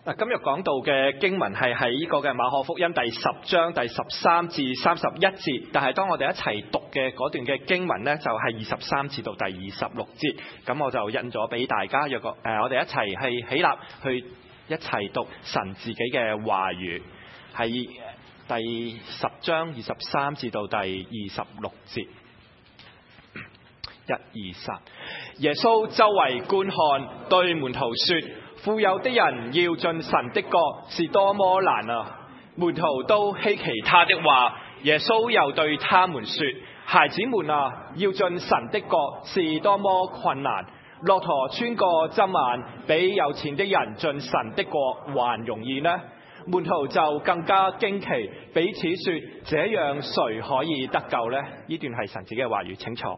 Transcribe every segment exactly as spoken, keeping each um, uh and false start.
嗱，今日講到嘅經文係喺呢個嘅馬可福音第十章第十三至三十一節，但係當我哋一齊讀嘅嗰段嘅經文呢，就係二十三至到第二十六節。咁我就印咗俾大家，若個誒，我哋一齊係起立去一齊讀神自己嘅話語，係第十章二十三至到第二十六節。一二三，耶穌周圍觀看，對門徒說：富有的人要進神的國是多麼難啊！門徒都稀奇他的話。耶穌又對他們說：孩子們啊，要進神的國是多麼困難！駱駝穿過針眼，比有錢的人進神的國還容易呢？門徒就更加驚奇，彼此說：這樣誰可以得救呢？呢段係神自己嘅話語，請坐。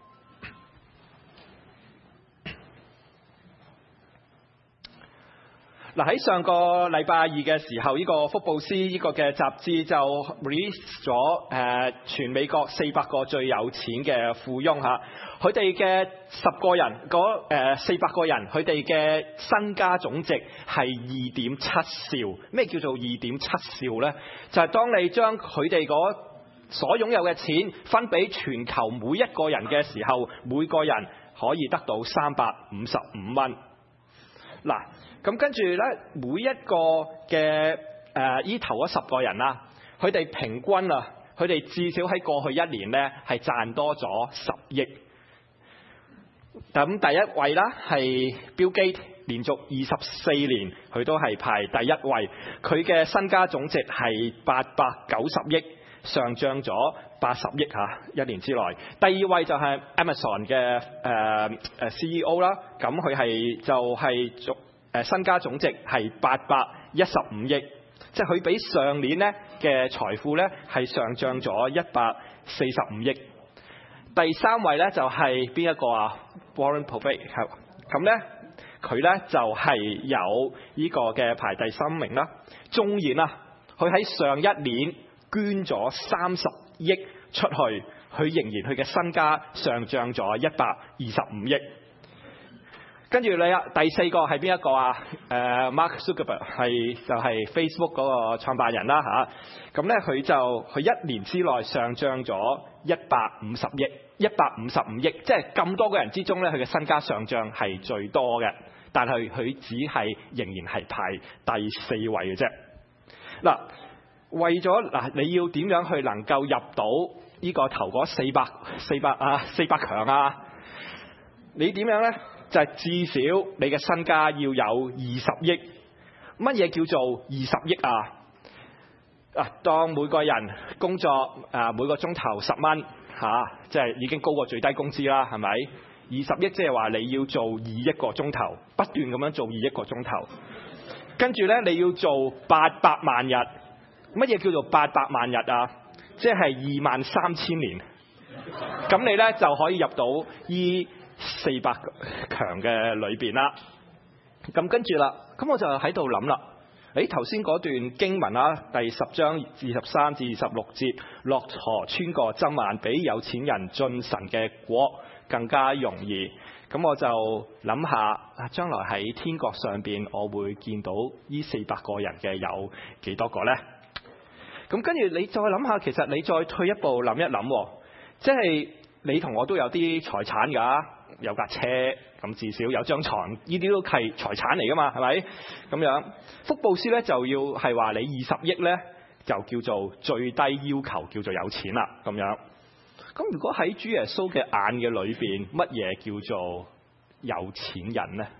嗱，喺上個禮拜二嘅時候，呢、這個福布斯呢個嘅雜誌就 release 咗誒全美國四百個最有錢嘅富翁嚇，佢哋嘅十個人嗰誒四百個人，佢哋嘅身家總值係二點七兆。咩叫做二點七兆呢？就係、是、當你將佢哋嗰所擁有嘅錢分俾全球每一個人嘅時候，每個人可以得到三百五十五蚊。嗱，咁跟住呢，每一個嘅誒依頭嗰十個人啦，佢哋平均啊，佢哋至少喺過去一年呢係賺多咗十億。咁第一位啦係 Bill Gates，連續二十四年佢都係排第一位，佢嘅身家總值係八百九十億，上漲咗八十億嚇一年之內。第二位就係 Amazon 嘅誒誒 C E O 啦，咁佢係就係總誒身家總值係八百一十五億，即係佢比上年咧嘅財富咧係上漲咗一百四十五億。第三位咧就係邊一個啊 Warren Buffett， 咁咧佢咧就係有呢個嘅排第三名啦。縱然啊，佢喺上一年捐咗三十億出去，佢仍然佢嘅身家上漲咗一百二十五億。跟住你啊，第四個係邊一個啊？誒 Mark Zuckerberg 係就係 Facebook 嗰個創辦人啦嚇。咁咧佢就佢一年之內上漲咗一百五十億，一百五十五億，即係咁多個人之中咧，佢嘅身家上漲係最多嘅。但係佢只係仍然係排第四位嘅啫。嗱，為咗嗱，你要點樣去能夠入到呢個頭嗰四百四百啊四百強啊？你點樣咧？就係至少你嘅身家要有二十億。乜嘢叫做二十億啊？啊，當每個人工作啊每個鐘頭十蚊嚇，即係已經高過最低工資啦，係咪？二十億即係話你要做二億個鐘頭，不斷咁樣做二億個鐘頭。跟住咧，你要做八百萬日。乜嘢叫做八百萬日啊？即係二萬三千年。咁你咧就可以入到依四百強嘅裏邊啦。咁跟住啦，咁我就喺度諗啦。誒，頭先嗰段經文啦，第十章二十三至二十六節，駱駝穿過針眼，比有錢人進神嘅國更加容易。咁我就諗下，將來喺天國上邊，我會見到呢四百個人嘅有幾多個呢？咁跟住你再諗下，其實你再退一步諗一諗，即係你同我都有啲財產㗎。有架車，咁至少有張床，呢啲都係財產嚟噶嘛，係咪？咁樣福布斯咧就要係話你二十億咧就叫做最低要求，叫做有錢啦咁樣。咁如果喺主耶穌嘅眼嘅裏邊，乜嘢叫做有錢人呢？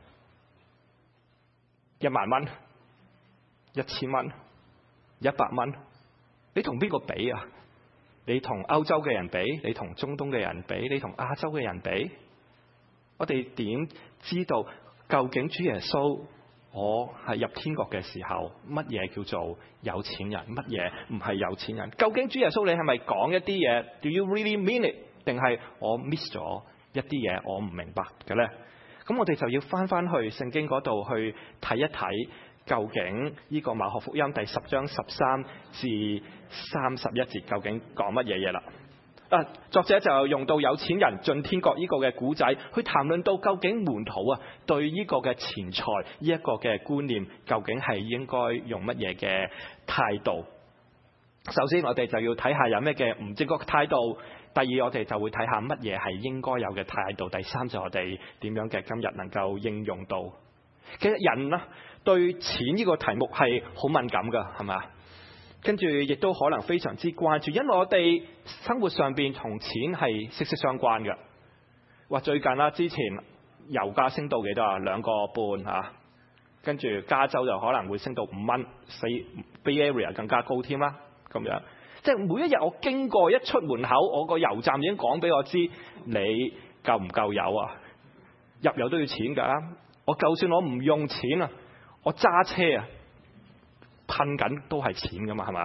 一萬蚊、一千蚊、一百蚊，你同邊個比啊？你同歐洲嘅人比，你同中東嘅人比，你同亞洲嘅人比？我哋點知道究竟主耶穌我係入天國嘅時候，乜嘢叫做有錢人，乜嘢唔係有錢人？究竟主耶穌你係咪講一啲嘢 ？Do you really mean it？ 定係我 miss 咗一啲嘢，我唔明白嘅呢？咁我哋就要翻翻去聖經嗰度去睇一睇，究竟呢個馬可福音第十章十三至三十一節究竟講乜嘢嘢啦？ 啊，作者就用到有錢人進天國呢個嘅古仔，去談論到究竟門徒啊對呢個嘅錢財呢一個嘅觀念，究竟係應該用乜嘢嘅態度？首先我哋就要睇下有咩嘅唔正確嘅態度，第二我哋就會睇下乜嘢係應該有嘅態度，第三就我哋點樣嘅今日能夠應用到。其實人啊對錢呢個題目係好敏感噶，係咪？跟住亦都可能非常之關注，因為我哋生活上邊同錢係息息相關嘅。話最近啦，之前油價升到幾多啊？兩個半嚇，跟住加州就可能會升到五蚊，四 Bay Area 更加高添啦。咁樣即係每一日我經過一出門口，我個油站已經講俾我知，你夠唔夠油啊？入油都要錢㗎。我就算我唔用錢啊，我揸車啊，噴緊都係錢㗎嘛，係嘛？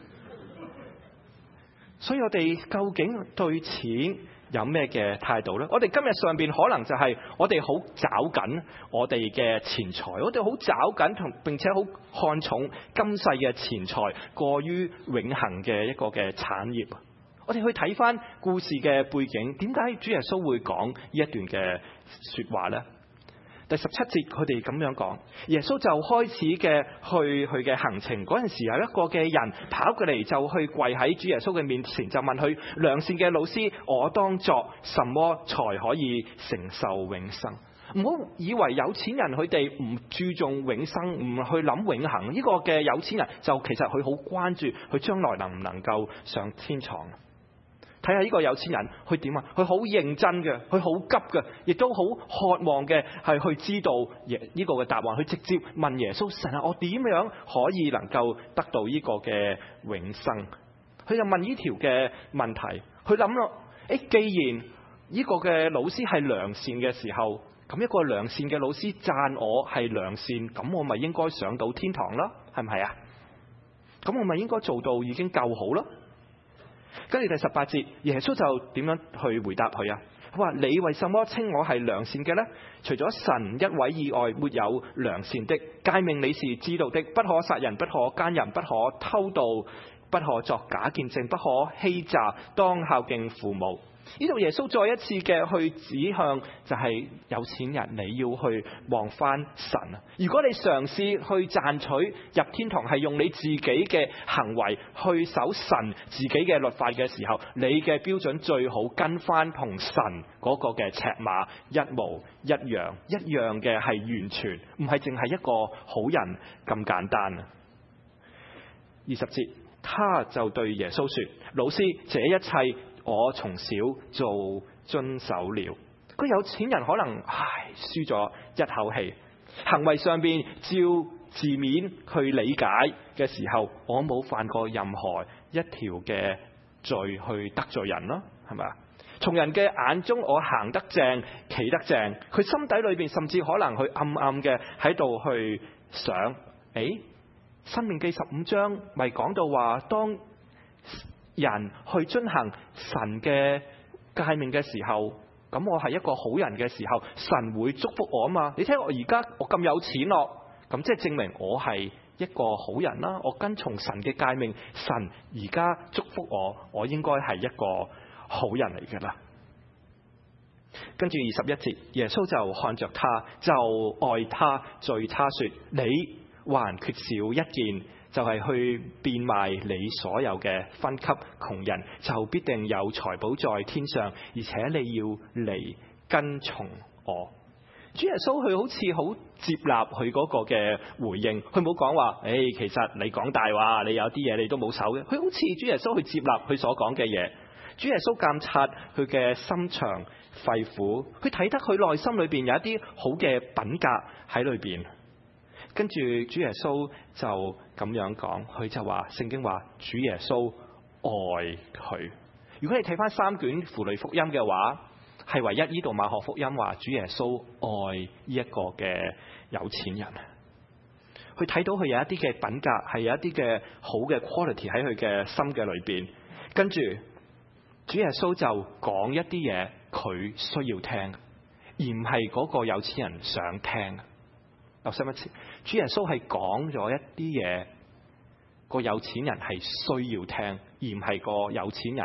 所以我哋究竟對錢有咩嘅態度呢？我哋今日上邊可能就係我哋好找緊我哋嘅錢財，我哋好找緊同並且好看重今世嘅錢財，過於永恆嘅一個嘅產業。我哋去睇翻故事嘅背景，點解主耶穌會講呢一段嘅說話呢？第十七節佢哋咁樣講，耶穌就開始嘅去佢嘅行程嗰陣時，有一個嘅人跑過嚟，就去跪喺主耶穌嘅面前，就問佢：良善嘅老師，我當作什麼才可以承受永生？唔好以為有錢人佢哋唔注重永生，唔去諗永恆。呢個嘅有錢人就其實佢好關注佢將來能唔能夠上天堂。睇下呢個有錢人，佢點啊？佢好認真嘅，佢好急嘅，亦都好渴望嘅係去知道呢個嘅答案。佢直接問耶穌：神啊，我點樣可以能夠得到呢個嘅永生？佢就問呢條嘅問題。佢諗咯，誒，既然呢個嘅老師係良善嘅時候，咁一個良善嘅老師讚我係良善，咁我咪應該上到天堂啦？係唔係啊？咁我咪應該做到已經夠好啦？跟住第十八節，耶穌就點樣去回答佢啊？佢話：你為什麼稱我係良善嘅呢？除咗神一位以外，沒有良善的。誡命你是知道的，不可殺人，不可姦淫，不可偷盜，不可作假見證，不可欺詐，當孝敬父母。呢度耶穌再一次嘅去指向，就係有錢人你要去望翻神啊！如果你嘗試去賺取入天堂係用你自己嘅行為去守神自己嘅律法嘅時候，你嘅標準最好跟翻同神嗰個嘅尺碼一模一樣，一樣嘅係完全，唔係淨係一個好人咁簡單啊！二十節，他就對耶穌說：老師，這一切我從小做遵守了。個有錢人可能唉輸咗一口氣，行為上邊照字面去理解嘅時候，我冇犯過任何一條嘅罪去得罪人咯，係咪啊？從人嘅眼中，我行得正，企得正，佢心底裏邊甚至可能去暗暗嘅喺度去想：誒，申命記十五章咪講到話，當人去遵行神嘅誡命嘅時候，咁我係一個好人嘅時候，神會祝福我啊嘛！你聽我而家我咁有錢咯，咁即係證明我係一個好人啦。我跟從神嘅誡命，神而家祝福我，我應該係一個好人嚟㗎啦。跟住二十一節，耶穌就看着他，就愛他，對他說：你還缺少一件，就係去變賣你所有嘅，分給窮人，就必定有財寶在天上。而且你要嚟跟從我。主耶穌佢好似好接納佢嗰個嘅回應，佢冇講話，誒、哎，其實你講大話，你有啲嘢你都冇守嘅。佢好似主耶穌去接納佢所講嘅嘢。主耶穌監察佢嘅心腸肺腑，佢睇得佢內心裏邊有一啲好嘅品格喺裏邊。跟住主耶穌就咁樣講，佢就話聖經話主耶穌愛佢。如果你睇翻三卷符類福音嘅話，係唯一呢度馬可福音話主耶穌愛呢一個嘅有錢人。佢睇到佢有一啲嘅品格，係有一啲嘅好嘅 quality 喺佢嘅心嘅裏邊。跟住主耶穌就講一啲嘢佢需要聽，而唔係嗰個有錢人想聽。留心一次，主耶穌係講咗一啲嘢，個有錢人係需要聽，而唔係個有錢人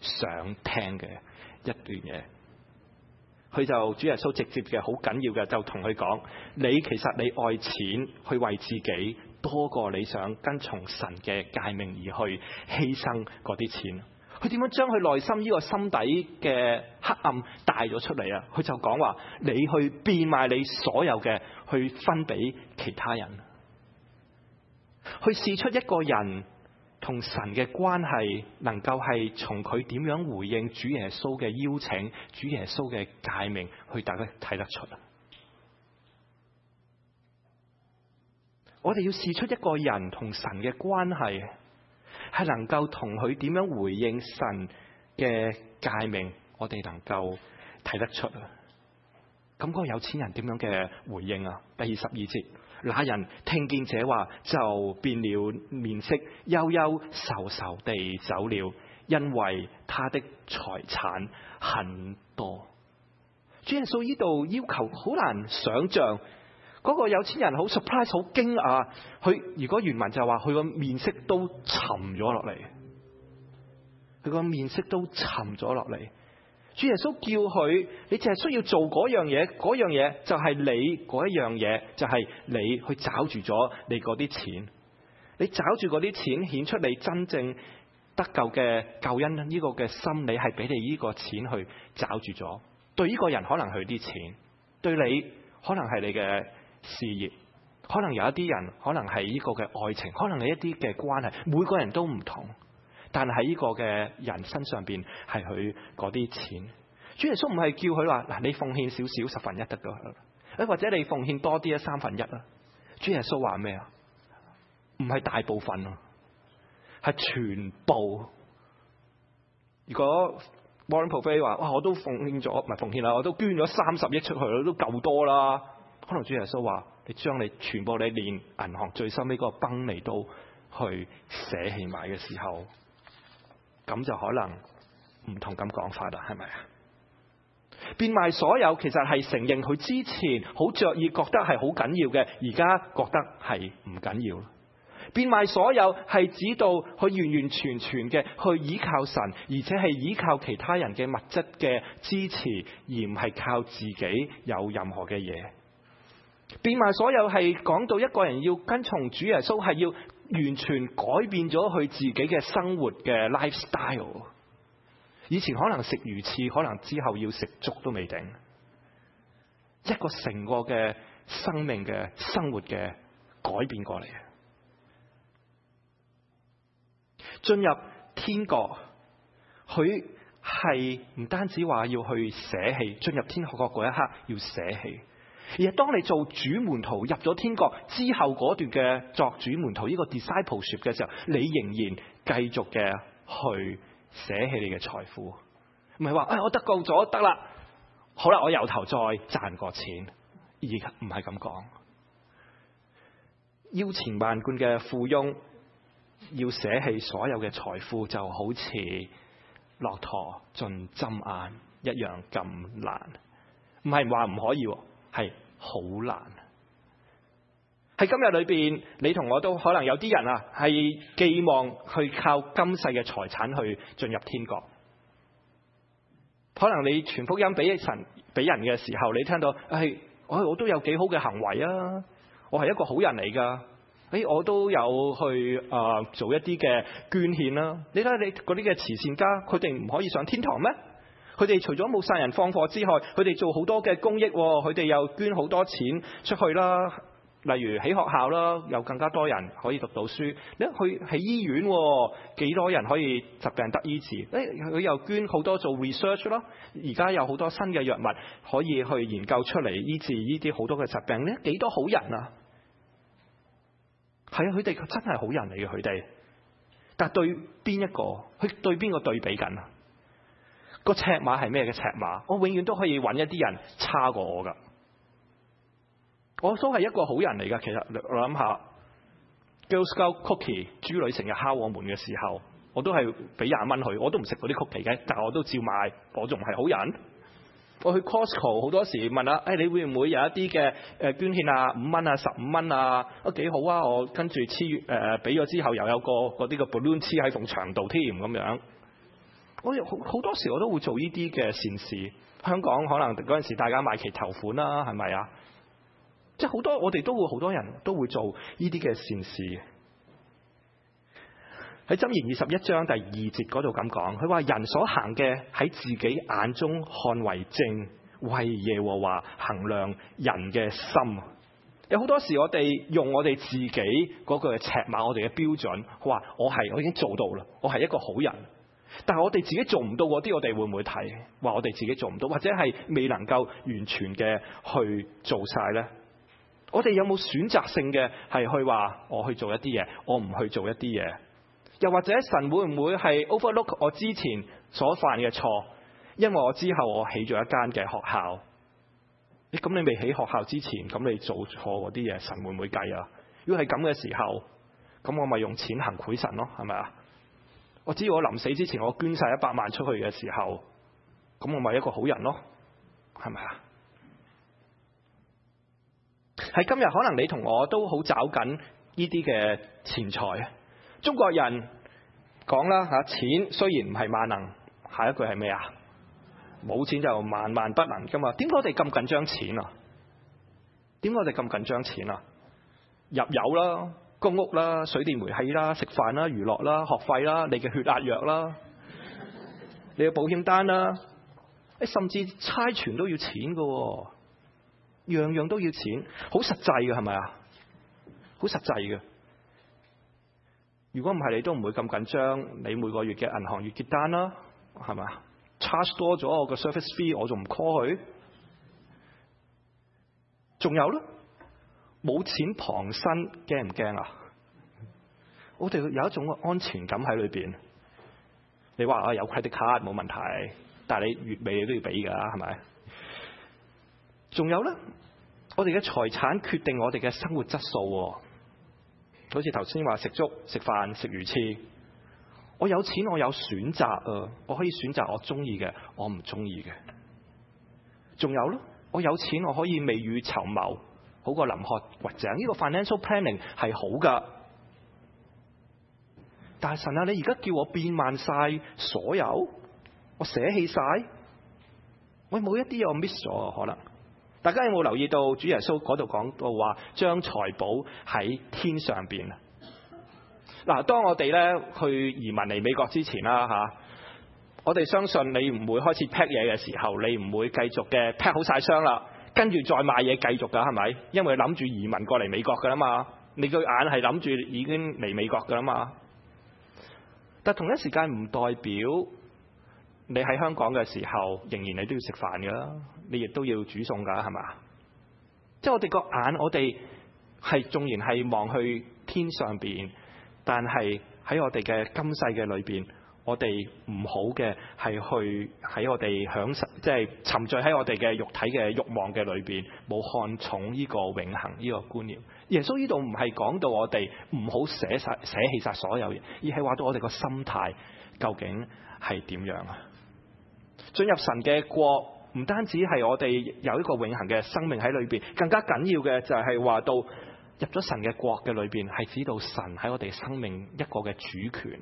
想聽嘅一段嘢。佢就主耶穌直接嘅好緊要嘅就同佢講：你其實你愛錢去為自己多過你想跟從神嘅誡命而去犧牲嗰啲錢。佢點樣將佢內心呢個心底嘅黑暗帶咗出嚟啊？佢就講話：你去變賣你所有嘅去分俾其他人，去試出一個人同神嘅關係能夠係從佢點樣回應主耶穌嘅邀請、主耶穌嘅誡命，去大家睇得出。我哋要試出一個人同神嘅關係係能夠同佢點樣回應神嘅誡命，我哋能夠睇得出啊！咁嗰個有錢人點樣嘅回應啊？第二十二節，那人聽見這話就變了面色，憂憂愁愁地走了，因為他的財產很多。主耶穌呢度要求好難想象，嗰、那個有錢人好 surprise 好驚訝，佢如果原文就話佢個面色都沉咗落嚟，佢個面色都沉咗落嚟。主耶穌叫佢，你淨係需要做嗰樣嘢，嗰樣嘢就係你嗰一樣嘢，就係、是、你去找住咗你嗰啲錢，你找住嗰啲錢顯出你真正得救嘅救恩呢個嘅心理係俾你呢個錢去找住咗。對呢個人可能係啲錢，對你可能係你嘅事業，可能有一啲人可能係呢個嘅愛情，可能係一啲嘅關係，每個人都唔同。但係喺呢個嘅人身上邊係佢嗰啲錢，主耶穌唔係叫佢話嗱，你奉獻少少十分一得噶，誒或者你奉獻多啲啊三分一啊。主耶穌話咩啊？唔係大部分啊，係全部。如果 Warren Buffett 話哇，我都奉獻咗，唔係奉獻啦，我都捐咗三十億出去都夠多啦。可能主耶穌話你將你全部你連銀行最深呢個崩你都去捨棄埋嘅時候，咁就可能唔同咁講法啦，係咪啊？變賣所有其實係承認佢之前好着意覺得係好緊要嘅，而家覺得係唔緊要。變賣所有係指到佢完完全全嘅去依靠神，而且係依靠其他人嘅物質嘅支持，而唔係靠自己有任何嘅嘢。變賣所有係講到一個人要跟從主耶穌，係要完全改變咗佢自己嘅生活嘅 lifestyle。以前可能食魚翅，可能之後要食粥都未定。一個成個嘅生命嘅生活嘅改變過嚟。進入天國，佢係唔單止話要去捨棄，進入天國嗰一刻要捨棄。而係當你做主門徒入咗天國之後嗰段嘅作主門徒呢個 discipleship 嘅時候，你仍然繼續嘅去捨棄你嘅財富，唔係話誒我得救咗得啦，好啦我由頭再賺個錢，而唔係咁講。腰纏萬貫嘅富翁要捨棄所有嘅財富，就好似駱駝進針眼一樣咁難。唔係話唔可以，係好難。喺今日裏邊，你同我都可能有啲人啊，係寄望去靠今世嘅財產去進入天國。可能你傳福音俾神俾人嘅時候，你聽到，誒，我我都有幾好嘅行為啊，我係一個好人嚟噶，誒，我都有去誒、呃、做一啲嘅捐獻啦。你睇下你嗰啲嘅慈善家，佢哋唔可以上天堂咩？佢哋除咗冇殺人放火之外，佢哋做好多嘅公益，佢哋又捐好多錢出去啦。例如起學校啦，有更加多人可以讀到書。你去喺醫院，幾多人可以疾病得醫治？誒，佢又捐好多做 research 咯。而家有好多新嘅藥物可以去研究出嚟醫治呢啲好多嘅疾病。呢幾多好人啊！係啊，佢哋真係好人嚟嘅，佢哋。但係對邊一個？佢對邊個對比緊啊？個尺碼係咩嘅尺碼？我永遠都可以揾一啲人差過我噶。我都係一個好人嚟噶。其實我諗下 Girl Scout Cookie 豬女成日敲我門嘅時候，我都係俾廿蚊佢，我都唔食嗰啲 cookie 嘅，但係我都照買，我仲唔係好人？我去 Costco 好多時問啊，誒、哎、你會唔會有一啲嘅誒捐獻啊，五蚊啊，十五蚊啊，都幾好啊！我跟住黐誒俾咗之後，又有個嗰啲嘅 balloon 黐喺埲牆度添咁樣。 我好好多時我都會做呢啲嘅善事。香港可能嗰陣時大家買期頭款啦，係咪啊？即係好多我哋都會好多人都會做呢啲嘅善事。喺箴言二十一章第二節嗰度咁講，佢話人所行嘅喺自己眼中看為正，為耶和華衡量人嘅心。有好多時我哋用我哋自己嗰個尺碼，我哋嘅標準，話我係我已經做到啦，我係一個好人。但係我哋自己做唔到嗰啲，我哋會唔會睇話我哋自己做唔到，或者係未能夠完全嘅去做晒呢？我哋有冇選擇性嘅係去話我去做一啲嘢，我唔去做一啲嘢？又或者神會唔會係 overlook 我之前所犯嘅錯，因為我之後我起咗一間嘅學校？咁你未起學校之前，咁你做錯嗰啲嘢，神會唔會計啊？如果係咁嘅時候，咁我咪用錢行賄神咯，係咪啊？我知我臨死之前我捐晒一百萬出去嘅時候，咁我咪一個好人咯，係咪啊？喺今日可能你同我都好找緊呢啲嘅錢財。中國人講啦吓，錢雖然唔係萬能，下一句係咩啊？冇錢就萬萬不能噶嘛。點解我哋咁緊張錢啊？點解我哋咁緊張錢啊？入油啦，公屋啦，水電煤氣啦，食飯啦，娛樂啦，學費啦，你嘅血壓藥啦，你嘅保險單啦，甚至差傳都要錢噶，樣樣都要錢，好實際嘅係咪啊？好實際嘅。如果唔係，你都唔會咁緊張。你每個月嘅銀行月結單啦，係咪啊？charge 多咗我個 service fee，我仲唔 call 佢？仲有咧，冇錢傍身，驚唔驚啊？我哋有一種安全感喺裏邊。你話啊，有 credit card 冇問題，但係你月尾你都要俾㗎，係咪？仲有咧，我哋嘅財產決定我哋嘅生活質素。好似頭先話食粥、食飯、食魚翅。我有錢，我有選擇啊！我可以選擇我中意嘅，我唔中意嘅。仲有咧，我有錢，我可以未雨綢繆，好過臨渴掘井。呢個 financial planning 係好噶。但係神啊，你而家叫我變賣晒所有，我捨棄晒，我冇一啲嘢我 miss 咗啊！可能大家有冇留意到主耶穌嗰度講到話，將財寶喺天上邊？嗱，當我哋咧去移民嚟美國之前啦嚇，我哋相信你唔會開始 pack 嘢嘅時候，你唔會繼續嘅 pack 好晒箱啦，跟住再買嘢繼續㗎，係咪？因為諗住移民過嚟美國㗎啦嘛，你個眼係諗住已經嚟美國㗎啦嘛。但同一時間唔代表你喺香港嘅時候，仍然你都要食飯㗎，你亦都要煮餸㗎，係嘛？即係我哋個眼，我哋係縱然係望去天上邊。但係喺我哋嘅今世嘅裏邊，我哋唔好嘅係去喺我哋享受，即係沉醉喺我哋嘅肉體嘅慾望嘅裏邊，冇看重呢個永恆呢個觀念。耶穌呢度唔係講到我哋唔好捨晒捨棄晒所有嘢，而係話到我哋個心態究竟係點樣啊？進入神嘅國，唔單止係我哋有一個永恆嘅生命喺裏邊，更加緊要嘅就係話到，入咗神嘅國嘅裏邊，係指到神喺我哋生命一個嘅主權。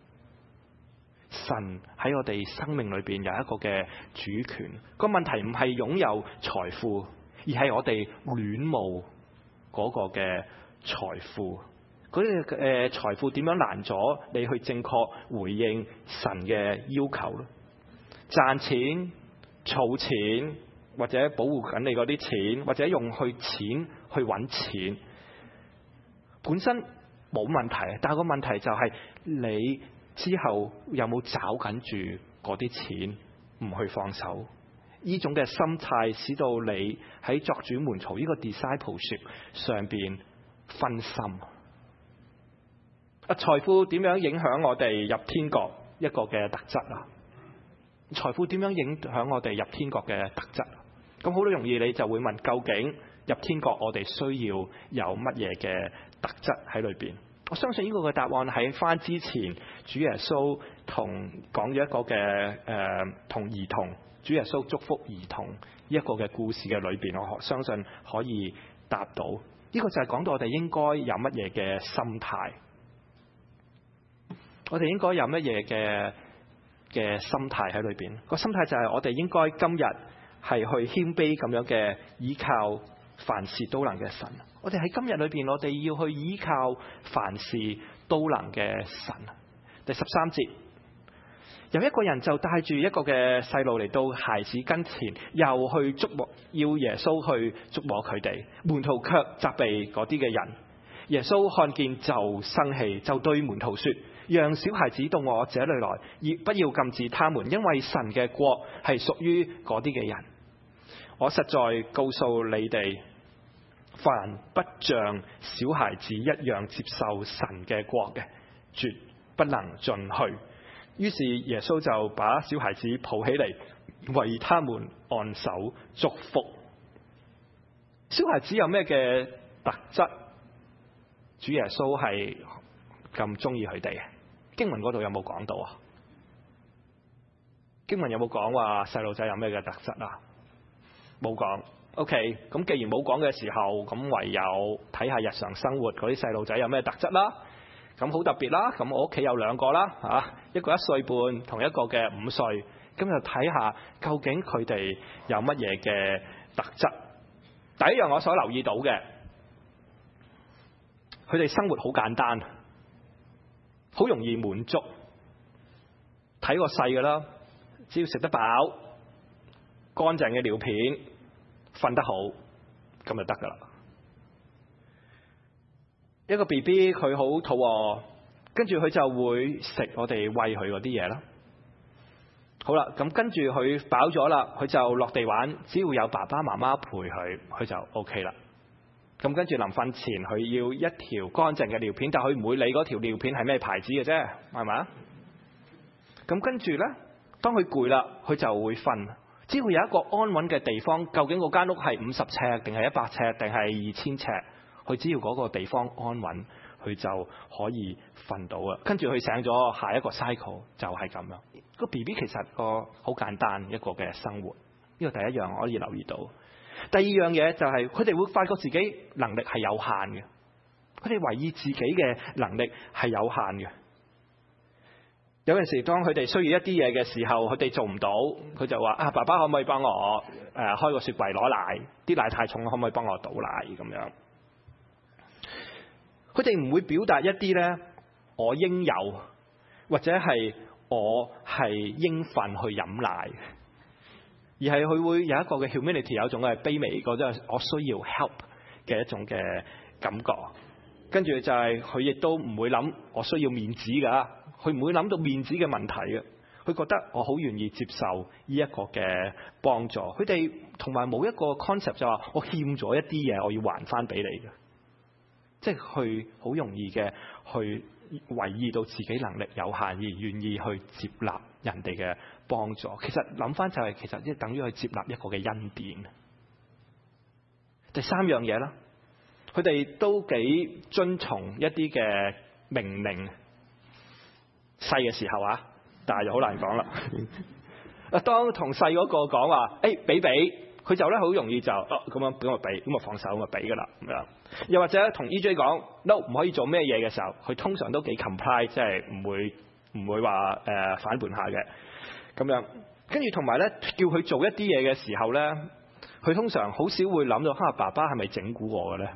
神喺我哋生命裏邊有一個嘅主權。個問題唔係擁有財富，而係我哋戀慕嗰個嘅財富。嗰啲誒財富點樣攔咗你去正確回應神嘅要求咧？賺錢、儲錢，或者保護緊你嗰啲錢，或者用去錢去揾錢。本身冇問題，但係個問題就係你之後有冇找緊住嗰啲錢唔去放手？呢種嘅心態使到你喺作主門徒呢個 discipleship 上邊分心。啊，財富點樣影響我哋入天國一個嘅特質啊？財富點樣影響我哋入天國嘅特質？咁好容易你就會問，究竟入天國我哋需要有乜嘢嘅特質喺裏邊？我相信呢個嘅答案喺翻之前主耶穌同講咗一個嘅誒同兒童，主耶穌祝福兒童一個嘅故事嘅裏邊，我相信可以答到。呢、這個就係講到我哋應該有乜嘢嘅心態，我哋應該有乜嘢嘅嘅心態喺裏邊。個心態就係我哋應該今日係去謙卑咁樣嘅依靠凡事都能嘅神。我哋喺今日裏邊，我哋要去依靠凡事都能嘅神。第十三節，有一個人就帶住一個嘅細路嚟到孩子跟前，又去觸摸，要耶穌去觸摸佢哋。門徒卻責備嗰啲嘅人。耶穌看見就生氣，就對門徒說：讓小孩子到我這裏來，而不要禁止他們，因為神嘅國係屬於嗰啲嘅人。我實在告訴你哋，凡不像小孩子一樣接受神嘅國嘅，絕不能進去。於是耶穌就把小孩子抱起嚟，為他們按手祝福。小孩子有咩嘅特質？主耶穌係咁中意佢哋？經文嗰度有冇講到啊？經文有冇講話細路仔有咩嘅特質啊？冇講。OK，咁既然冇講嘅時候，咁唯有睇下日常生活嗰啲細路仔有咩特質啦。咁好特別啦。咁我屋企有兩個啦，吓，一個一歲半，同一個嘅五歲。咁就睇下究竟佢哋有乜嘢嘅特質。第一樣我所留意到嘅，佢哋生活好簡單，好容易滿足。睇個細㗎啦，只要食得飽，乾淨嘅尿片，瞓得好，咁就得㗎啦。一個 B B 佢好肚餓，跟住佢就會食我哋餵佢嗰啲嘢啦。好啦，咁跟住佢飽咗啦，佢就落地玩，只要有爸爸媽媽陪佢，佢就 OK 啦。咁跟住臨瞓前，佢要一條乾淨嘅尿片，但係佢唔會理嗰條尿片係咩牌子嘅啫，係咪啊？咁跟住呢，當佢攰啦，佢就會瞓。只要有一個安穩嘅地方，究竟嗰間屋係五十尺定係一百尺定係二千尺，佢只要嗰個地方安穩，佢就可以瞓到啊。跟住佢醒咗，下一個 cycle 就係咁樣。個 B B 其實個好簡單一個嘅生活，呢個第一樣我可以留意到。第二樣嘢就係佢哋會發覺自己能力係有限嘅，佢哋懷疑自己嘅能力係有限嘅。有陣時當佢哋需要一啲嘢嘅時候，佢哋做唔到，佢就話啊，爸爸可唔可以幫我誒、呃、開個雪櫃攞奶？啲奶太重，可唔可以幫我倒奶咁樣？佢哋唔會表達一啲呢，我應有或者係我係應份去飲奶。而係佢會有一個嘅 humility， 有一種嘅卑微，覺得我需要 help 嘅一種嘅感覺。跟住就係佢亦都唔會諗我需要面子㗎，佢唔會諗到面子嘅問題嘅。佢覺得我好願意接受呢一個嘅幫助。佢哋同埋冇一個 concept 就話我欠咗一啲嘢，我要還翻俾你嘅。即係佢好容易嘅去懷疑到自己能力有限，而願意去接納人哋嘅幫助。其實諗翻就係、是、其實即係等於去接納一個嘅恩典。第三樣嘢啦，佢哋都幾遵從一啲嘅命令。細嘅時候啊，但係就好難講啦。啊，當同細嗰個講話，誒俾俾，佢就咧好容易就哦咁樣俾我俾，咁我放手咁就俾噶啦咁樣。又或者同 E J 講 no 唔可以做咩嘢嘅時候，佢通常都幾 comply， 即係唔會唔會話誒、呃、反叛下嘅咁樣。跟住同埋咧叫佢做一啲嘢嘅時候咧，佢通常好少會諗到哈爸爸係咪整蠱我嘅咧？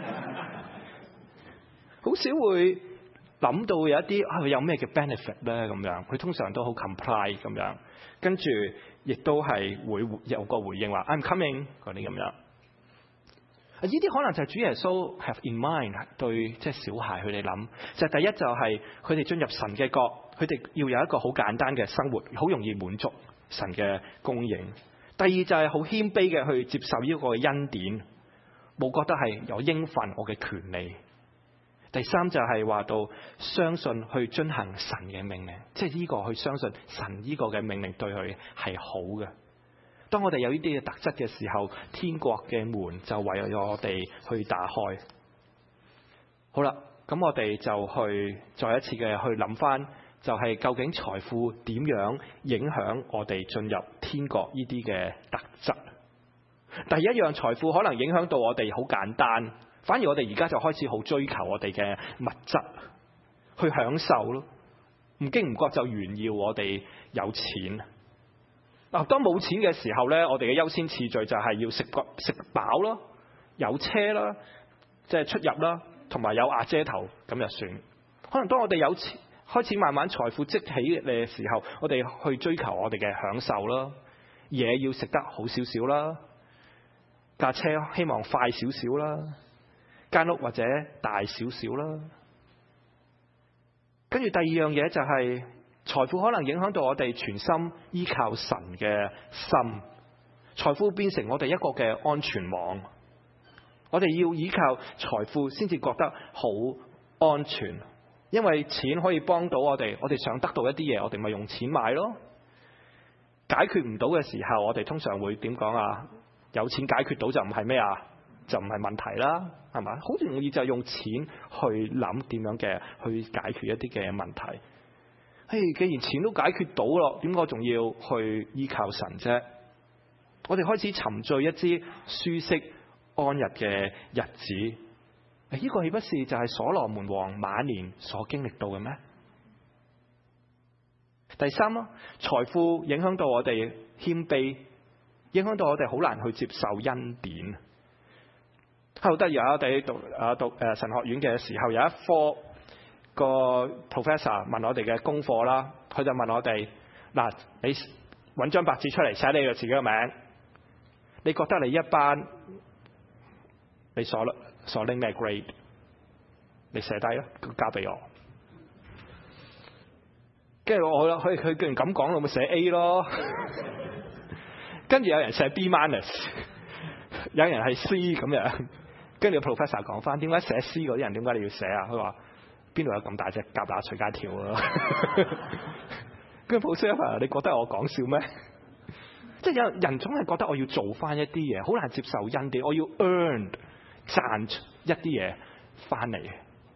好少會諗到有一啲啊有咩嘅 benefit 咧咁樣。佢通常都好 comply 咁樣，跟住亦都係會有個回應話 I'm coming 嗰啲咁樣。呢啲可能就係主耶穌 have in mind 對即係小孩佢哋諗，就係第一就係佢哋進入神嘅國，佢哋要有一個好簡單嘅生活，好容易滿足神嘅供應。第二就係好謙卑嘅去接受呢個恩典，冇覺得係有應份我嘅權利。第三就係話到相信去遵行神嘅命令，即係呢個去相信神呢個嘅命令對佢係好嘅。當我哋有呢啲嘅特質嘅時候，天國嘅門就為咗我哋去打開。好啦，咁我哋就去再一次嘅去諗翻，就係究竟財富點樣影響我哋進入天國呢啲嘅特質。第一樣財富可能影響到我哋好簡單，反而我哋而家就開始好追求我哋嘅物質，去享受咯。 唔經唔覺就炫耀我哋有錢。嗱，當冇錢嘅時候呢，我哋嘅優先次序就係要食個食飽咯，有車啦，即係出入啦，同埋有瓦遮頭咁就算。可能當我哋有錢開始慢慢財富積起嘅時候，我哋去追求我哋嘅享受啦，嘢要食得好少少啦，架車希望快少少啦，間屋或者大少少啦。跟住第二樣嘢就係財富可能影響到我哋全心依靠神嘅心，財富變成我哋一個嘅安全網，我哋要依靠財富先至覺得好安全，因為錢可以幫到我哋，我哋想得到一啲嘢，我哋咪用錢買咯。解決唔到嘅時候，我哋通常會點講啊？有錢解決到就唔係咩啊？就唔係問題啦，係咪？好容易就用錢去諗點樣嘅去解決一啲嘅問題。嘿，既然錢都解決到咯，點解仲要去依靠神啫？我哋開始沉醉一支舒適安逸嘅日子。呢、這個豈不是就係所羅門王晚年所經歷到嘅咩？第三咯，財富影響到我哋謙卑，影響到我哋好難去接受恩典。好得意啊！我哋讀啊讀誒神學院嘅時候，有一科個 professor 問我哋嘅功課啦，佢就問我哋嗱，你揾張白紙出嚟寫你嘅自己嘅名，你覺得你一班你所所拎咩 grade？ 你寫低啦，交俾我。跟住我佢佢既然咁講，我咪寫 A 咯。跟住有人寫 B minus， 有人係 C 咁樣。跟住個 professor 講翻，點解寫 C 嗰啲人點解你要寫啊？佢話邊度有咁大隻蛤乸隨街跳啊？跟住 professor， 你覺得我講笑咩？即係有人總係覺得我要做翻一啲嘢，好難接受恩典，我要 earn 賺一啲嘢翻嚟。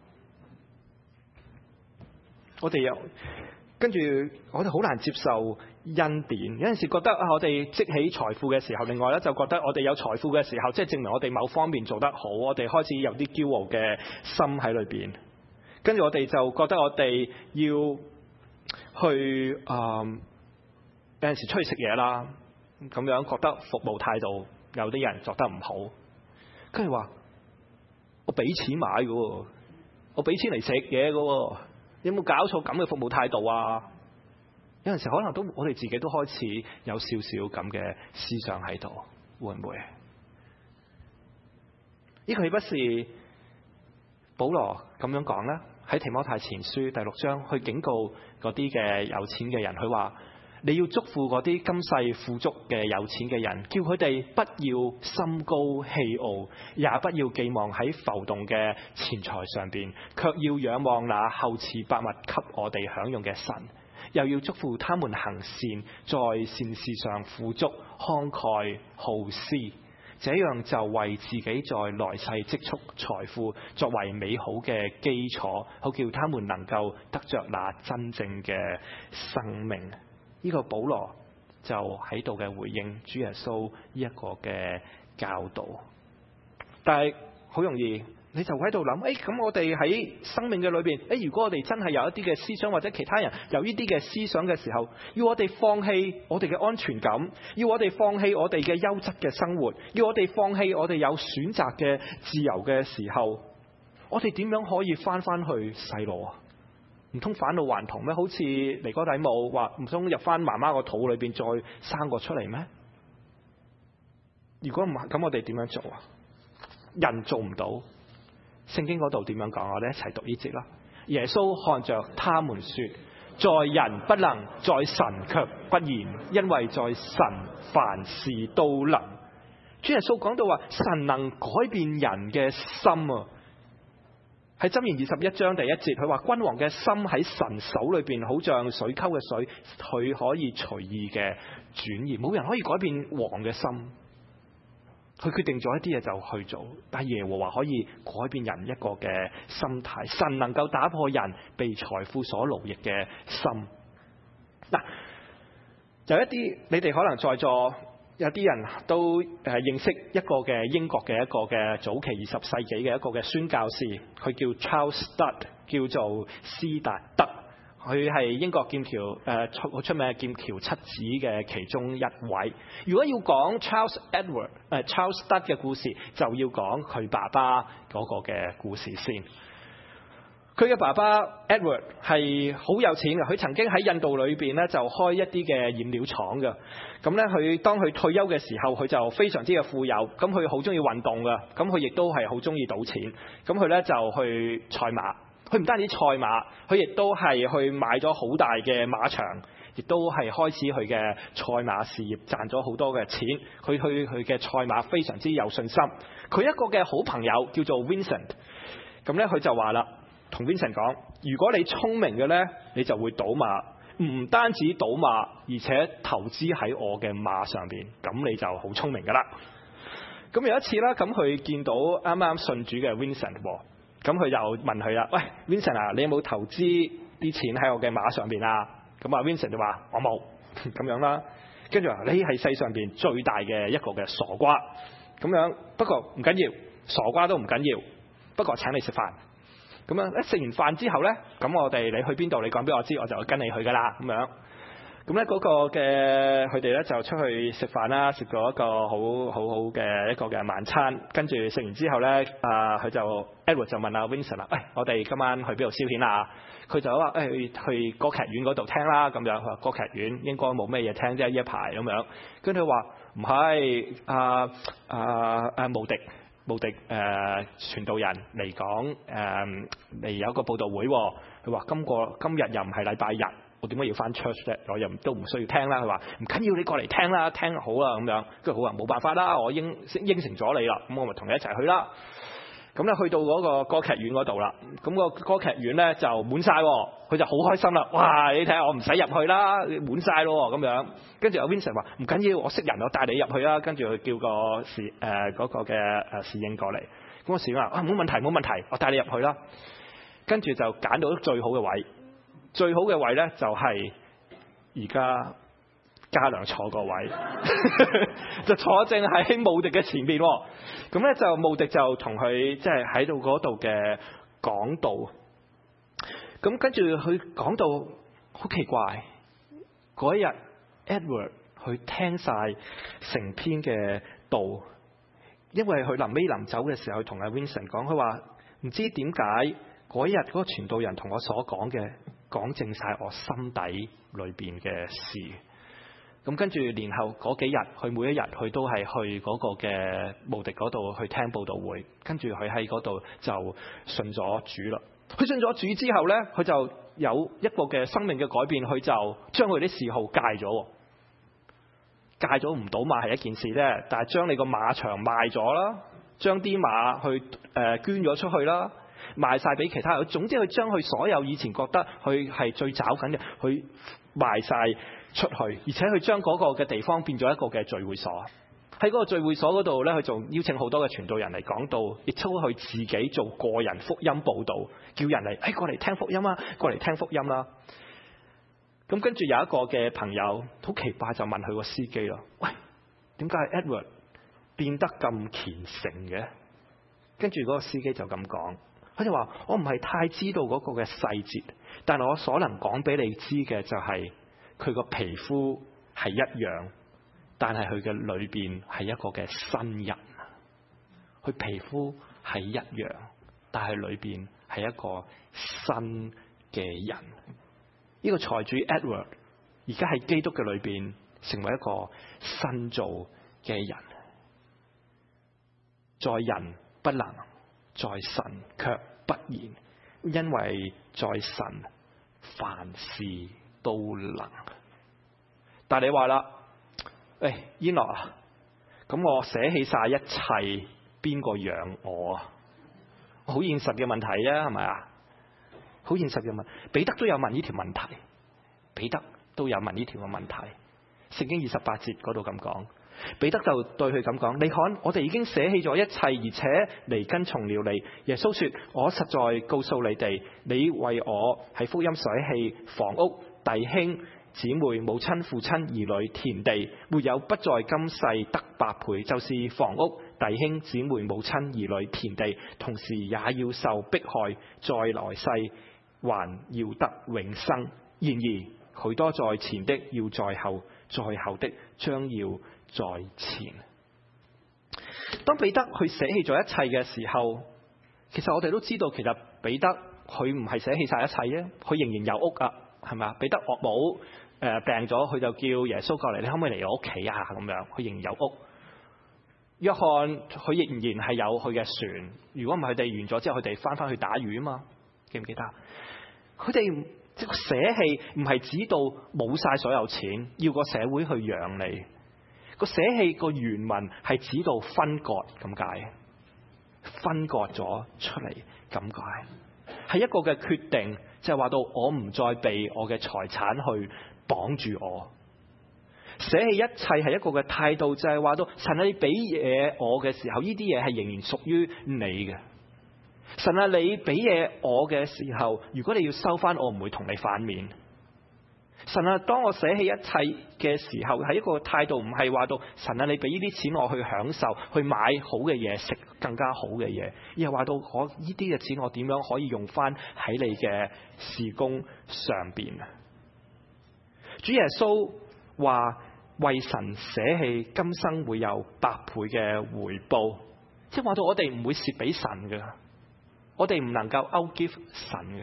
我哋又跟住，我哋好難接受恩典。有陣時覺得啊，我哋積起財富嘅時候，另外咧就覺得我哋有財富嘅時候，即係證明我哋某方面做得好，我哋開始有啲驕傲嘅心喺裏邊。跟住我哋就覺得我哋要去啊、呃，有陣時出去食嘢啦，咁樣覺得服務態度有啲人做得唔好。跟住話我俾錢買嘅，我俾錢嚟食嘢嘅。有冇搞錯咁嘅服務態度啊？有陣時可能都我哋自己都開始有少少咁嘅思想喺度，會唔會？呢個豈不是保羅咁樣講呢？喺提摩太前書第六章去警告嗰啲嘅有錢嘅人，佢話你要囑咐嗰啲今世富足嘅有錢嘅人，叫佢哋不要心高氣傲，也不要寄望喺浮動嘅錢財上邊，卻要仰望那厚賜百物給我哋享用嘅神。又要囑咐他們行善，在善事上富足，慷慨好施，這樣就為自己在來世積蓄財富，作為美好嘅基礎，好叫他們能夠得着那真正嘅生命。呢個保羅就喺度嘅回應主耶穌呢一個嘅教導，但係好容易你就喺度諗，誒咁我哋喺生命嘅裏邊，誒如果我哋真係有一啲嘅思想或者其他人有呢啲嘅思想嘅時候，要我哋放棄我哋嘅安全感，要我哋放棄我哋嘅優質嘅生活，要我哋放棄我哋有選擇嘅自由嘅時候，我哋點樣可以翻翻去細路啊？唔通返老還童咩？好似尼哥底母話唔通入翻媽媽個肚裏邊再生個出嚟咩？如果唔係咁，我哋點樣做啊？人做唔到，聖經嗰度點樣講？我哋一齊讀呢節啦。耶穌看着他們說：在人不能，在神卻不然，因為在神凡事都能。主耶穌講到話，神能改變人嘅心啊！喺箴言二十一章第一節，佢話君王嘅心喺神手裏邊，好像水溝嘅水，佢可以隨意嘅轉移，冇人可以改變王嘅心。佢決定咗一啲嘢就去做，但係耶和華可以改變人一個嘅心態。神能夠打破人被財富所奴役嘅心。嗱，有一啲你哋可能在座有啲人都誒認識一個嘅英國嘅一個嘅早期二十世紀嘅一個嘅宣教士，佢叫 Charles Studd， 叫做斯達德。 佢係英國劍橋誒出好出名嘅劍橋七子嘅其中一位。如果要講 Charles Edward 誒、呃、Charles Studd 嘅故事，就要講佢爸爸嗰個嘅故事先。佢嘅爸爸 Edward 係好有錢嘅，佢曾經喺印度裏邊咧就開一啲嘅染料廠嘅。咁咧佢當佢退休嘅時候，佢就非常之嘅富有。咁佢好中意運動嘅，咁佢亦都係好中意賭錢。咁佢咧就去賽馬，佢唔單止賽馬，佢亦都係去買咗好大嘅馬場，亦都係開始佢嘅賽馬事業，賺咗好多嘅錢。佢對佢嘅賽馬非常之有信心。佢一個嘅好朋友叫做 Vincent， 咁咧佢就話啦，同 Vincent 講，如果你聰明嘅呢，你就會賭馬，唔單止賭馬，而且投資喺我嘅馬上邊，咁你就好聰明噶啦。咁有一次啦，咁佢見到啱啱信主嘅 Vincent， 咁佢就問佢啦，喂 Vincent 啊，你有冇投資啲錢喺我嘅馬上邊啊？咁啊 Vincent 就話我冇咁樣啦。跟住話你係世上邊最大嘅一個嘅傻瓜咁樣，不過唔緊要，傻瓜都唔緊要，不過請你食飯。咁樣一食完飯之後呢，咁我哋你去邊度？你講俾我知，我就跟你去噶啦。咁樣，咁呢嗰個嘅佢哋呢就出去食飯啦，食咗一個好好好嘅一個嘅晚餐。跟住食完之後呢，啊佢就 Edward 就問阿 Vincent 啦，喂，我哋今晚去邊度消遣啊？佢就話誒去去歌劇院嗰度聽啦。咁樣佢話歌劇院應該冇咩嘢聽啫，一排咁樣。跟住佢話唔係，啊啊啊無敵。無敵誒、呃、傳道人嚟講誒嚟有一個佈道會，佢話今個今日又唔係禮拜日，我點解要返 church 啫？我又都唔需要聽啦。佢話唔緊要，你過嚟聽啦，聽好啦咁樣。跟住好話冇辦法啦，我應應承咗你啦，咁我咪同你一齊去啦。咁咧去到嗰個歌劇院嗰度啦，咁、個歌劇院咧就滿晒，佢就好開心啦！哇，你睇下我唔使入去啦，滿晒咯咁樣。跟住阿 Vincent 話唔緊要，我識人，我帶你入去啦。跟住佢叫個侍誒嗰個嘅誒侍應過嚟，咁個侍應話啊冇問題冇問題，我帶你入去啦。跟住就揀到最好嘅位，最好嘅位咧就係而家嘉良坐個位，就坐正喺慕迪嘅前面。咁咧就慕迪就同佢即係喺度嗰度嘅講道。咁跟住佢講到好奇怪，嗰一日 Edward 去聽晒成篇嘅道，因為佢臨尾臨走嘅時候，同阿 Vincent 講，佢話唔知點解嗰一日嗰個傳道人同我所講嘅講正晒我心底裏邊嘅事。咁跟住，然後嗰幾日，佢每一日佢都係去嗰個嘅慕迪嗰度去聽佈道會，跟住佢喺嗰度就信咗主啦。佢信咗主之後呢，佢就有一個嘅生命嘅改變，佢就將佢啲嗜好戒咗。戒咗唔賭馬係一件事啫，但係將你個馬場賣咗啦，將啲馬去誒、呃、捐咗出去啦，賣晒俾其他人。總之佢將佢所有以前覺得佢係最找緊嘅，佢賣晒出去，而且佢將嗰個嘅地方變咗一個嘅聚會所。喺嗰個聚會所嗰度呢，佢仲邀請好多嘅傳道人嚟講道，亦都佢自己做個人福音佈道，叫人嚟誒、哎、過嚟聽福音啊，過嚟聽福音啦。咁跟住有一個嘅朋友好奇怪，就問佢個司機啦，喂，點解 Edward 變得咁虔誠嘅？跟住嗰個司機就咁講，佢就話我唔係太知道嗰個嘅細節，但係我所能講俾你知嘅就係佢個皮膚係一樣，但係佢嘅裏邊係一個嘅新人。佢皮膚係一樣，但係裏邊係一個新嘅人。呢個財主 Edward 而家喺基督嘅裏邊成為一個新造嘅人，在人不能，在神卻不然，因為在神凡事都能。但係你話啦，誒，伊諾啊，咁我捨棄晒一切，邊個養我啊？好現實嘅問題啫，係咪啊？好現實嘅問題，彼得都有問呢條問題，彼得都有問呢條嘅問題。聖經二十八節嗰度咁講，彼得就對佢咁講：你看，我哋已經捨棄咗一切，而且嚟跟從了你。耶穌說：我實在告訴你哋，你為我喺福音捨棄房屋、弟兄、姊妹、母親、父親、兒女、田地，沒有不在今世得百倍，就是房屋、弟兄、姊妹、母親、兒女、田地，同時也要受迫害，在來世還要得永生。然而許多在前的要在後，在後的將要在前。當彼得去捨棄咗一切嘅時候，其實我哋都知道，其實彼得佢唔係捨棄晒一切啫，佢仍然有屋啊，係咪啊？彼得岳母誒病咗，佢就叫耶穌過嚟，你可唔可以嚟我屋企啊？咁樣，佢仍然有屋。約翰佢仍然係有佢嘅船，如果唔係佢哋完咗之後，佢哋翻翻去打魚啊嘛，記唔記得？佢哋即係捨棄，唔係指到冇晒所有錢，要個社會去養你。個捨棄個原文係指到分割咁解，分割咗出嚟咁解，係一個嘅決定，就係話到我唔再被我嘅財產去綁住我。捨棄一切係一個嘅態度，就係話到神啊，你俾嘢我嘅時候，呢啲嘢係仍然屬於你嘅。神啊，你俾嘢我嘅時候，如果你要收翻，我唔會同你反面。神啊，當我捨棄一切嘅時候，係一個態度，唔係話到神啊，你俾呢啲錢我去享受，去買好嘅嘢食，更加好嘅嘢，而係話到我呢啲嘅錢我點樣可以用翻喺你嘅事工上邊。主耶穌話為神捨棄，今生會有百倍嘅回報，即係話到我哋唔會蝕俾神㗎，我哋唔能夠 outgive 神㗎。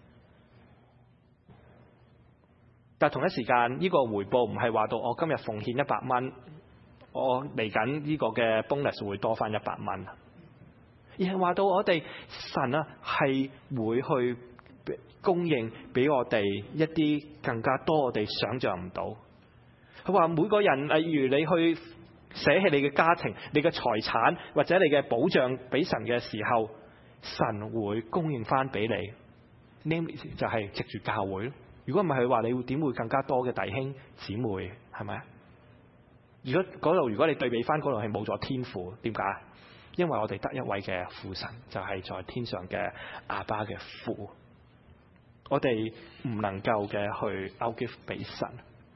但同一時間，呢個回報唔係話到我今日奉獻一百蚊，我嚟緊呢個嘅 bonus 會多翻一百蚊，而係話到我哋神啊係會去供應俾我哋一啲更加多我哋想象唔到。佢話每個人，例如你去捨棄你嘅家庭、你嘅財產或者你嘅保障俾神嘅時候，神會供應翻俾你。呢就係藉住教會。如果唔係佢話，你會點會更加多嘅弟兄姊妹係咪？如果嗰度如果你對比翻嗰度係冇咗天父，點解？因為我哋得一位嘅父神，就係在天上嘅阿爸嘅父。我哋唔能夠嘅去 outgive 俾神。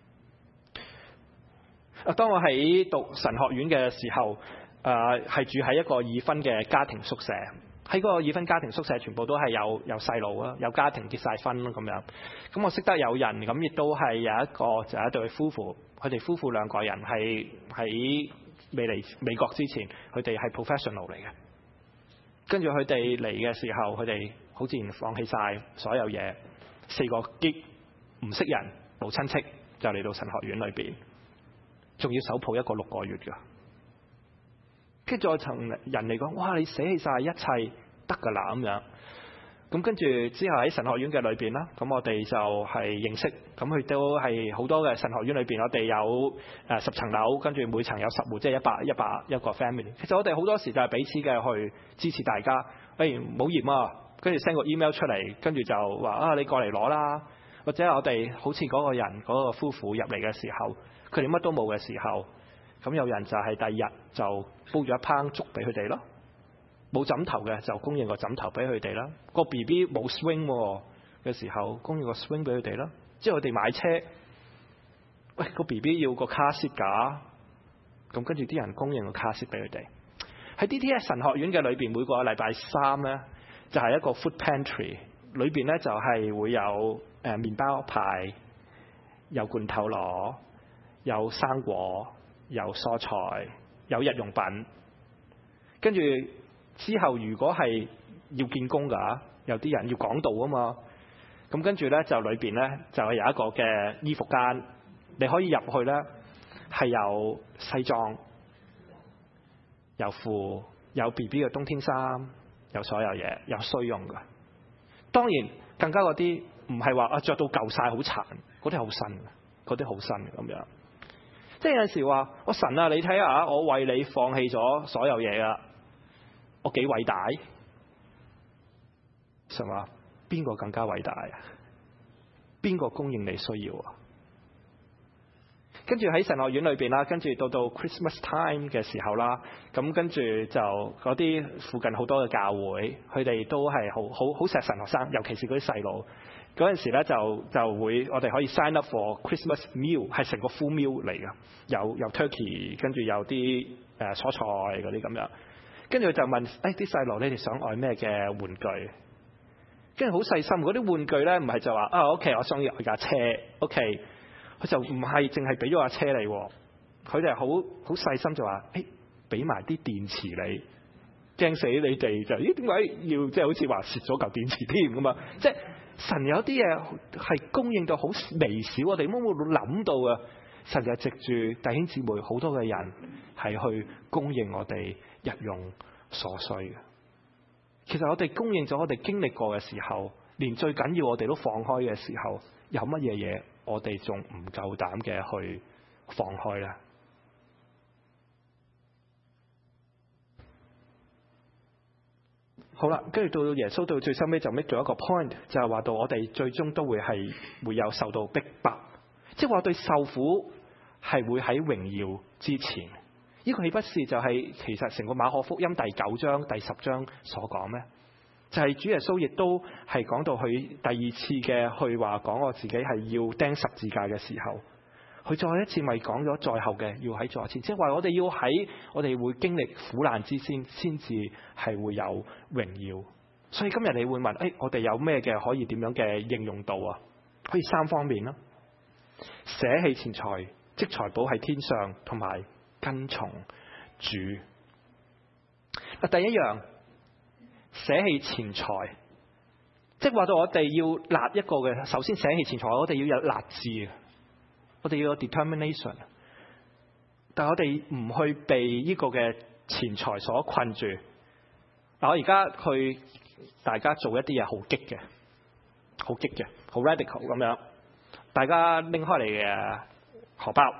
啊！當我喺讀神學院嘅時候，誒、呃、係住喺一個二分嘅家庭宿舍。喺嗰個二分家庭宿舍，全部都係有有細路啊，有家庭結晒婚咁樣。咁我識得有人，咁亦都係有一個就係一對夫婦。佢哋夫婦兩個人係喺未嚟美國之前，佢哋係 professional 嚟嘅。跟住佢哋嚟嘅時候，佢哋好自然放棄晒所有嘢，四個激唔識人冇親戚，就嚟到神學院裏邊。仲要手抱一個六個月㗎，跟住再同人嚟講，哇！你捨棄晒一切得㗎啦咁樣。咁跟住之後喺神學院嘅裏邊啦，咁我哋就係認識，咁佢都係好多嘅神學院裏邊，我哋有誒十層樓，跟住每層有十戶，即係一百一百一個 family。其實我哋好多時就係彼此嘅去支持大家。誒唔好嫌啊，跟住 send 個 email 出嚟，跟住就話啊你過嚟攞啦，或者我哋好似嗰個人嗰、嗰個夫婦入嚟嘅時候。佢哋乜都冇嘅時候，咁有人就係第二日就煲咗一烹粥俾佢哋咯。冇枕頭嘅就供應個枕頭俾佢哋啦。個 B B 冇 swing 嘅時候，供應個 swing 俾佢哋啦。之後佢哋買車，喂個 B B 要個 car seat 架，咁跟住啲人供應個 car seat 俾佢哋。喺 D T S 神學院嘅裏邊，每個禮拜三咧就係一個 food pantry，裏邊咧就係會有誒麵包派，有罐頭螺。有生果，有蔬菜，有日用品。跟住之後，如果係要見工㗎，有啲人要講道啊嘛。咁跟住咧，就裏邊咧就係有一個嘅衣服間，你可以入去咧，係有西裝、有褲、有 B B 嘅冬天衫，有所有嘢，有需用㗎。當然，更加嗰啲唔係話啊著到舊晒好殘，嗰啲好新，嗰啲好新咁樣。即係有陣時話，我神啊，你睇下，我為你放棄咗所有嘢啦，我幾偉大？神話邊個更加偉大啊？邊個供應你需要啊？跟住喺神學院裏邊啦，跟住到到 Christmas time 嘅時候啦，咁跟住就嗰啲附近好多嘅教會，佢哋都係好好好錫神學生，尤其是嗰啲細路。嗰陣時咧就就會我哋可以 sign up for Christmas meal， 係成個 full meal 嚟㗎，有有 turkey， 跟住有啲誒蔬菜嗰啲咁樣。跟住就問誒啲細路，你哋想愛咩嘅玩具？ 跟住好細心，嗰啲玩具咧唔係就話啊 OK 我想要架車 OK， 佢就唔係淨係俾咗架車你，佢哋好好細心就話誒俾埋啲電池你，驚死你哋就咦點解要即係好似話蝕咗嚿電池添咁啊？即係神有啲嘢係供應到好微小，我哋冇冇諗到啊！神就藉住弟兄姊妹好多嘅人係去供應我哋日用所需嘅。其實我哋供應咗我哋經歷過嘅時候，連最緊要我哋都放開嘅時候，有乜嘢嘢我哋仲唔夠膽嘅去放開呢？好啦，跟住到耶穌到最收尾就 make 咗一個 point，就係話到我哋最終都會係會有受到逼迫，即係話對受苦係會喺榮耀之前。呢個豈不是就係其實成個馬可福音第九章第十章所講咩？就係主耶穌亦都係講到佢第二次嘅去話講我自己係要釘十字架嘅時候，佢再一次咪講咗在後嘅要喺在前，即係話我哋要喺我哋會經歷苦難之先，先至係會有榮耀。所以今日你會問，誒，我哋有咩嘅可以點樣嘅應用到啊？可以三方面咯，捨棄錢財，積財寶喺天上，同埋跟從主。嗱，第一樣捨棄錢財，即係話到我哋要立一個嘅，首先捨棄錢財，我哋要有立志，我哋要有 determination。但係我哋唔去被呢個嘅錢財所困住。嗱，我而家去大家做一啲嘢好激嘅，好激嘅，好 radical 咁樣。大家拎開你嘅荷包。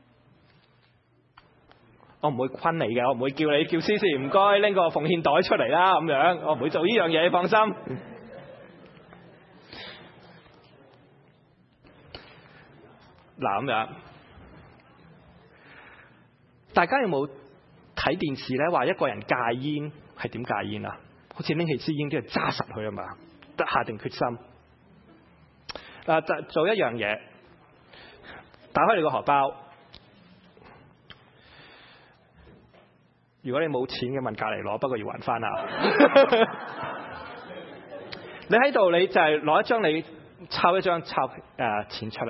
我唔會昆你嘅，我唔會叫你叫思思唔該拎個奉獻袋出嚟啦咁樣，我唔會做呢樣嘢，你放心。嗱咁樣，大家有冇睇電視咧？話一個人戒煙係點戒煙啊？好似拎起支煙都要揸實佢啊嘛，得下定決心。嗱，就做一樣嘢，打開你個荷包。如果你冇錢嘅，問隔離攞，不過要還翻啦。你喺度，你就係攞一張，你抄一張鈔誒錢出嚟。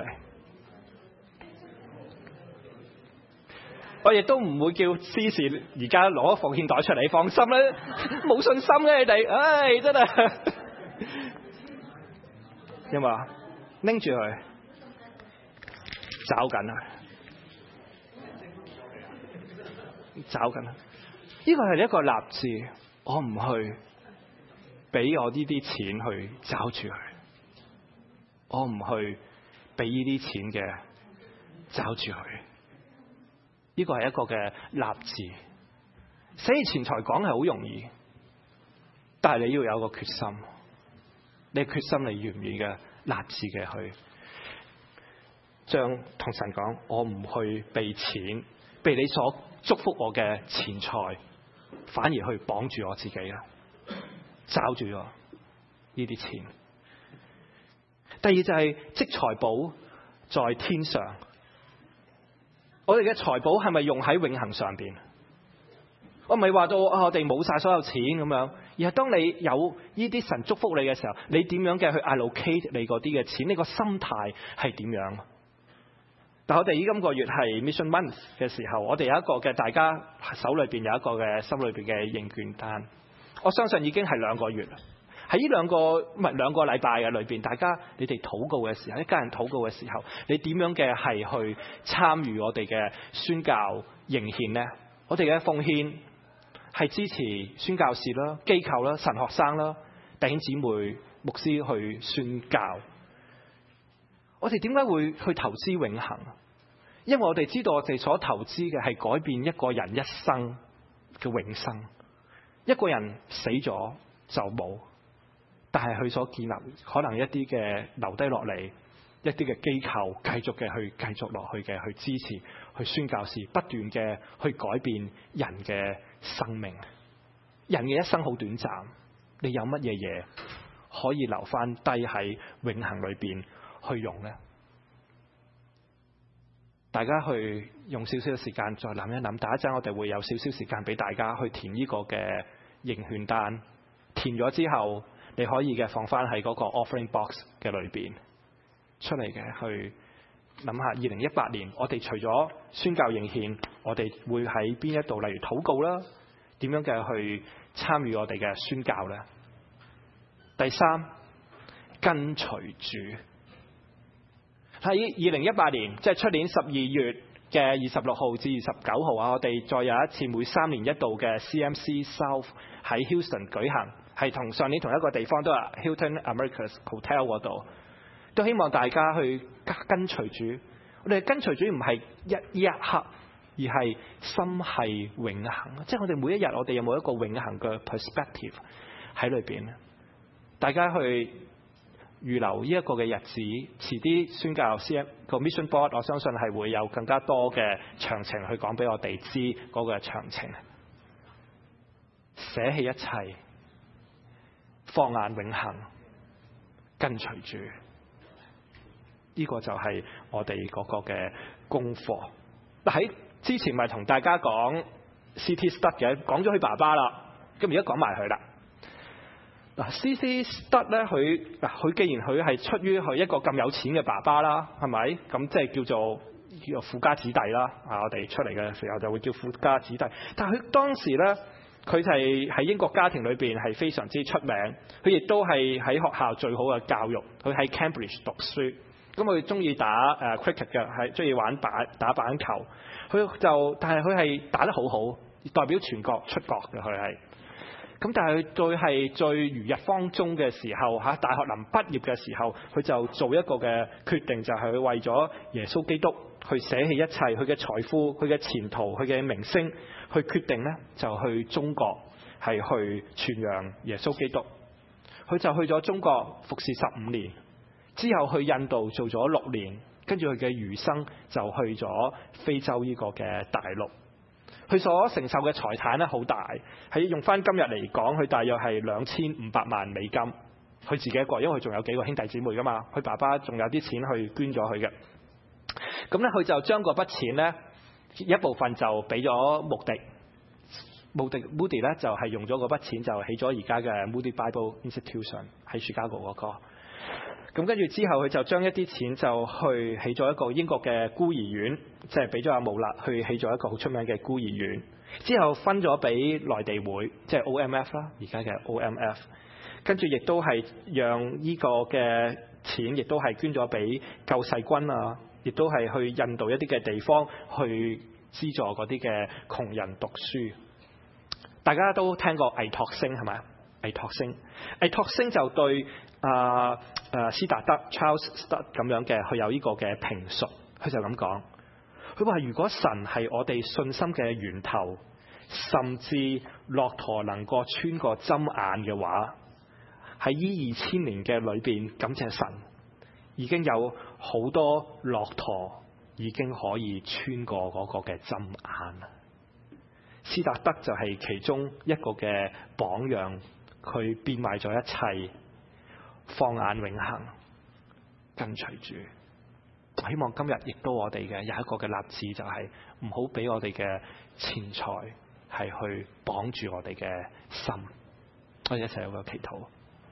我亦都唔會叫司事而家攞奉獻袋出嚟，放心啦，冇信心嘅你哋，唉真係。有冇啊？拎住佢，找緊佢，找緊佢。呢個係一個立志，我唔去俾我呢啲錢去找住佢，我唔去俾呢啲錢嘅找住佢。呢個係一個嘅立志。所以錢財講係好容易，但係你要有個決心。你決心你願唔願嘅立志嘅去將同神講，我唔去被錢，被你所祝福我嘅錢財，反而去綁住我自己啦，抓住我呢啲錢。第二就係積財寶在天上。我哋嘅財寶係咪用喺永恆上邊？我唔係話到啊，我哋冇晒所有錢咁樣，而係當你有呢啲神祝福你嘅時候，你點樣嘅去 allocate 你嗰啲嘅錢？你個心態係點樣？但我哋依今個月係 Mission Month 嘅時候，我哋有一個嘅大家手裏邊有一個嘅心裏邊嘅應券單，我相信已經係兩個月啦。喺呢兩個唔係兩個禮拜嘅裏邊，大家你哋禱告嘅時候，一家人禱告嘅時候，你點樣嘅係去參與我哋嘅宣教迎獻呢？我哋嘅奉獻係支持宣教士啦、機構啦、神學生啦、弟兄姊妹、牧師去宣教。我哋點解會去投資永恆？因為我哋知道我哋所投資嘅係改變一個人一生嘅永生。一個人死咗就冇，但係佢所建立可能一啲嘅留低落嚟，一啲嘅機構繼續嘅去繼續落去嘅去支持，去宣教士不斷嘅去改變人嘅生命。人嘅一生好短暫，你有乜嘢嘢可以留翻低喺永恆裏邊去用呢？大家去用少少嘅時間再諗一諗，第一陣我哋會有少少時間俾大家去填呢個嘅應券單，填咗之後你可以嘅放翻喺嗰個 offering box 嘅裏邊出嚟嘅，去諗下二零一八年我哋除咗宣教應獻，我哋會喺邊一度，例如禱告啦，點樣嘅去參與我哋嘅宣教咧？第三，跟隨主。喺二零一八年，即係出年十二月嘅二十六號至二十九號啊，我哋再有一次每三年一度嘅 C M C South 喺 Houston 舉行，係同上年同一個地方都係 Hilton Americas Hotel 嗰度，都希望大家去跟隨主。我哋跟隨主唔係一一刻，而係心係永恆。即係我哋每一日，我哋有冇一個永恆嘅 perspective 喺裏邊咧？大家去預留呢一個嘅日子，遲啲宣教 C M 個 Mission Board， 我相信係會有更加多嘅詳情去講俾我哋知嗰個詳情。捨棄一切，放眼永恆，跟隨主，呢個就係我哋嗰個嘅功課。喺之前咪同大家講 C T Stud 嘅，講咗佢爸爸啦，咁而家講埋佢啦。嗱 ，C T Stud 咧，佢嗱佢既然佢係出於佢一個咁有錢嘅爸爸啦，係咪？咁即係叫做叫做富家子弟啦。啊，我哋出嚟嘅時候就會叫富家子弟。但係佢當時咧，佢係喺英國家庭裏邊係非常之出名。佢亦都係喺學校最好嘅教育。佢喺 Cambridge 讀書。咁佢中意打誒 cricket 嘅，係中意玩板打板球。佢就但係佢係打得好好，代表全國出國嘅佢係。咁但係佢最係最如日方中嘅時候嚇，大學臨畢業嘅時候，佢就做一個嘅決定，就係佢為咗耶穌基督去捨棄一切，佢嘅財富、佢嘅前途、佢嘅名聲，去決定呢就去中國係去傳揚耶穌基督。佢就去咗中國服侍十五年，之後去印度做咗六年，跟住佢嘅餘生就去咗非洲呢個嘅大陸。佢所承受嘅財產咧好大，係用翻今日嚟講，佢大約係兩千五百萬美金。佢自己一個，因為佢仲有幾個兄弟姊妹噶嘛，佢爸爸仲有啲錢去捐咗佢嘅。咁咧，佢就將嗰筆錢咧一部分就俾咗穆迪，穆迪 Moody 咧就係用咗嗰筆錢就起咗而家嘅 Moody Bible Institution 喺雪茄嗰個。咁跟住之後，佢就將一啲錢就去起咗一個英國嘅孤兒院，即係俾咗阿穆勒去起咗一個好出名嘅孤兒院。之後分咗俾內地會，即係 O M F 啦，而家嘅 O M F。跟住亦都係讓呢個嘅錢，亦都係捐咗俾救世軍啊，亦都係去印度一啲嘅地方去資助嗰啲嘅窮人讀書。大家都聽過倪柝聲係咪？倪柝聲，倪柝聲就對啊啊斯達德 Charles Stud 咁樣嘅，佢有呢個嘅評述，佢就咁講。佢話如果神係我哋信心嘅源頭，甚至駱駝能夠穿過針眼嘅話，喺呢二千年嘅裏邊，感謝神已經有好多駱駝已經可以穿過嗰個嘅針眼啦。斯達德就係其中一個嘅榜樣，佢變賣咗一切，放眼永恆，跟隨主。我希望今日亦都我哋嘅有一個嘅立志，就係唔好俾我哋嘅錢財係去綁住我哋嘅心。我哋一齊有個祈禱。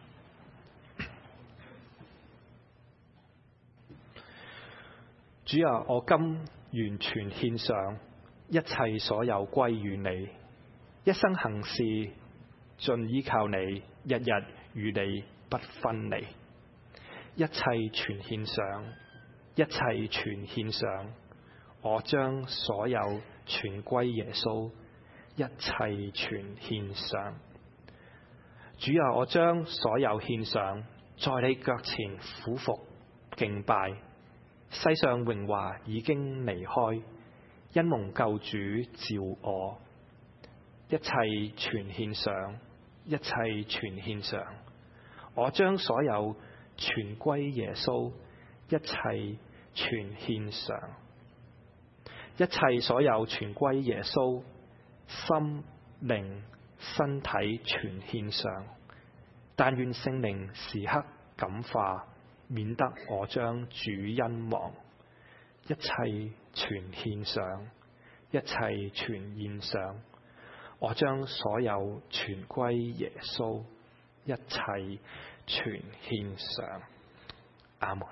主啊，我今完全獻上，一切所有歸於你，一生行事盡依靠你，日日與你不分離，一切全獻上，一切全獻上，我將所有全歸耶穌，一切全獻上。主啊，我將所有獻上，在你腳前俯伏敬拜。世上榮華已經離開，因蒙救主召我，一切全獻上，一切全獻上。我將所有全歸耶穌，一切全獻上，一切所有全歸耶穌，心靈身體全獻上。但願聖靈時刻感化，免得我將主恩忘，一切全獻上，一切全獻上。我將所有全歸耶穌， 一切全獻上。阿門。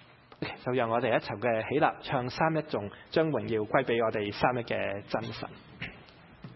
就讓我哋一齊嘅起立唱三一頌，將榮耀歸俾我哋三一嘅真神。